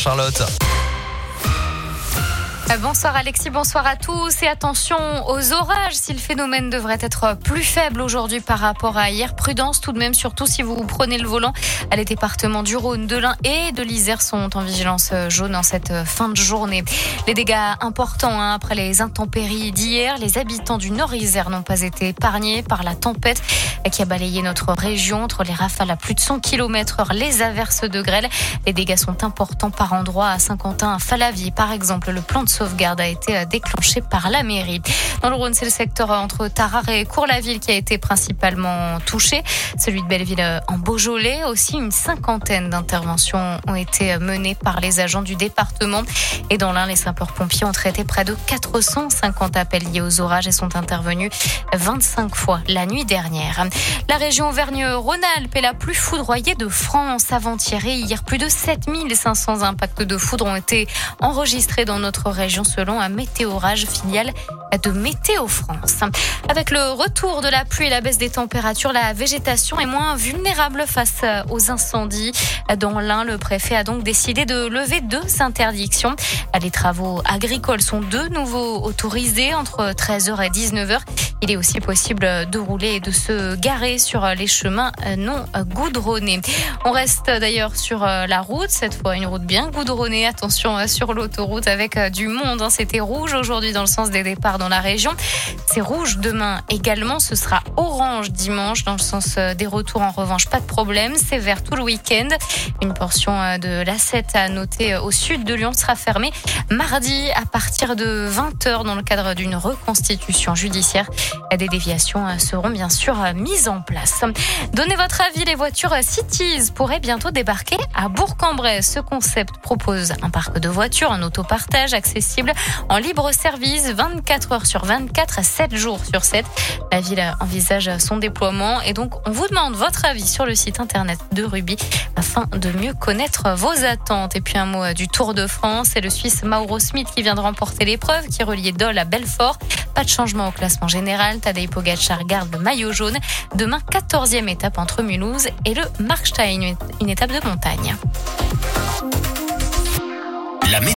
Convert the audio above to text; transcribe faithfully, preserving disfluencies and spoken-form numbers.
Charlotte. Bonsoir Alexis, bonsoir à tous et attention aux orages si le phénomène devrait être plus faible aujourd'hui par rapport à hier. Prudence tout de même, surtout si vous prenez le volant. Les départements du Rhône, de l'Ain et de l'Isère sont en vigilance jaune en cette fin de journée. Les dégâts importants hein, après les intempéries d'hier. Les habitants du Nord-Isère n'ont pas été épargnés par la tempête qui a balayé notre région entre les rafales à plus de cent kilomètres heure, les averses de grêle. Les dégâts sont importants par endroits à Saint-Quentin, à Falavier par exemple. Le plan de sauvegarde a été déclenché par la mairie. Dans le Rhône, c'est le secteur entre Tarare et Cours-la-Ville qui a été principalement touché. Celui de Belleville en Beaujolais. Aussi, une cinquantaine d'interventions ont été menées par les agents du département. Et dans l'Ain, les sapeurs-pompiers ont traité près de quatre cent cinquante appels liés aux orages et sont intervenus vingt-cinq fois la nuit dernière. La région Auvergne-Rhône-Alpes est la plus foudroyée de France. Avant-hier et hier, plus de sept mille cinq cents impacts de foudre ont été enregistrés dans notre région selon un météorage filiale de Météo France. Avec le retour de la pluie et la baisse des températures, la végétation est moins vulnérable face aux incendies. Dans l'Ain, le préfet a donc décidé de lever deux interdictions. Les travaux agricoles sont de nouveau autorisés entre treize heures et dix-neuf heures. Il est aussi possible de rouler et de se garer sur les chemins non goudronnés. On reste d'ailleurs sur la route, cette fois une route bien goudronnée. Attention sur l'autoroute avec du monde. C'était rouge aujourd'hui dans le sens des départs dans la région. C'est rouge demain également. Ce sera orange dimanche dans le sens des retours. En revanche, pas de problème. C'est vert tout le week-end. Une portion de l'A sept à noter au sud de Lyon sera fermée mardi à partir de vingt heures dans le cadre d'une reconstitution judiciaire. Des déviations seront bien sûr mises en place. Donnez votre avis, les voitures Cities pourraient bientôt débarquer à Bourg-en-Bresse. Ce concept propose un parc de voitures en autopartage accessible en libre service vingt-quatre heures sur vingt-quatre, sept jours sur sept. La ville envisage son déploiement et donc on vous demande votre avis sur le site internet de Ruby afin de mieux connaître vos attentes. Et puis un mot du Tour de France, c'est le Suisse Mauro Smith qui vient de remporter l'épreuve qui reliait Dole à Belfort. Pas de changement au classement général. Tadej Pogačar garde le maillot jaune. Demain, quatorzième étape entre Mulhouse et le Markstein, une étape de montagne.